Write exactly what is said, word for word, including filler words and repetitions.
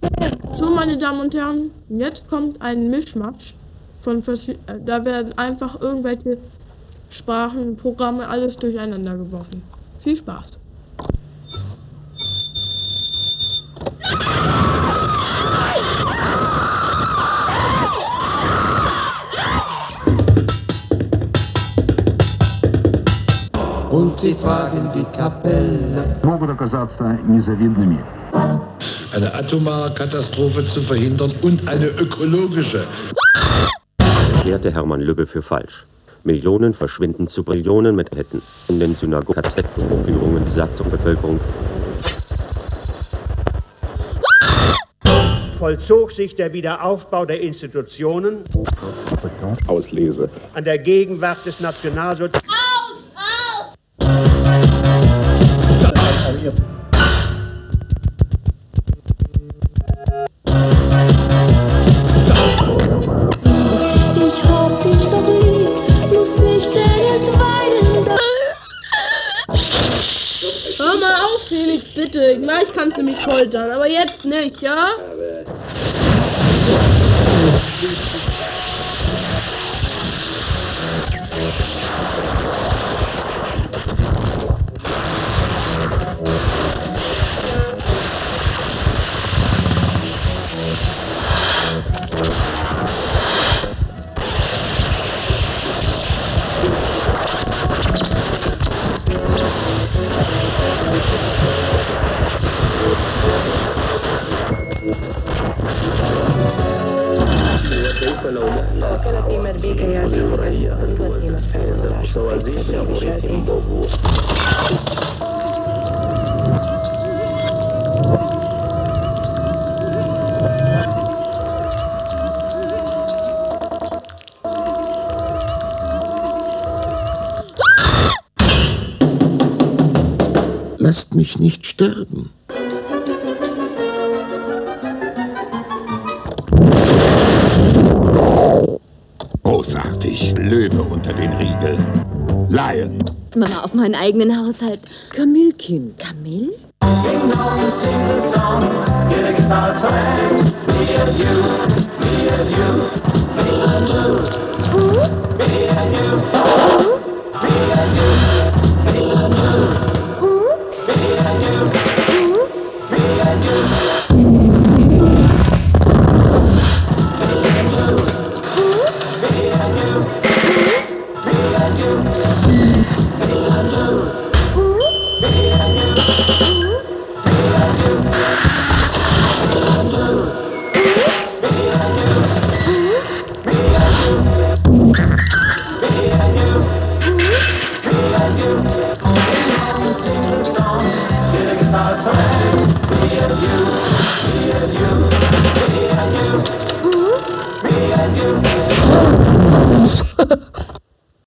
So, meine Damen und Herren, jetzt kommt ein Mischmasch von verschiedenen, da werden einfach irgendwelche Sprachen, Programme, alles durcheinander geworfen. Viel Spaß! Und sie fragen die Kapelle. Могут оказаться незавидными. Eine atomare Katastrophe zu verhindern und eine ökologische. Erklärte Hermann Lübbe für falsch. Millionen verschwinden zu Billionen mit Hätten. In den Synagogen, K Z-Vorführungen, Satz und Bevölkerung. Vollzog sich der Wiederaufbau der Institutionen. Auslese. An der Gegenwart des Nationalsozialismus. Aus! Aus! Ich hab dich doch lieb, muss nicht, der ist weinen da. Hör mal auf, Felix, bitte. Gleich kannst du mich foltern, aber jetzt nicht, ja? Lasst mich nicht sterben. Großartig. Löwe unter den Riegel. Lion. Mama auf meinen eigenen Haushalt. Kamilkin. Kamil? Sing on the single song, get a guitar,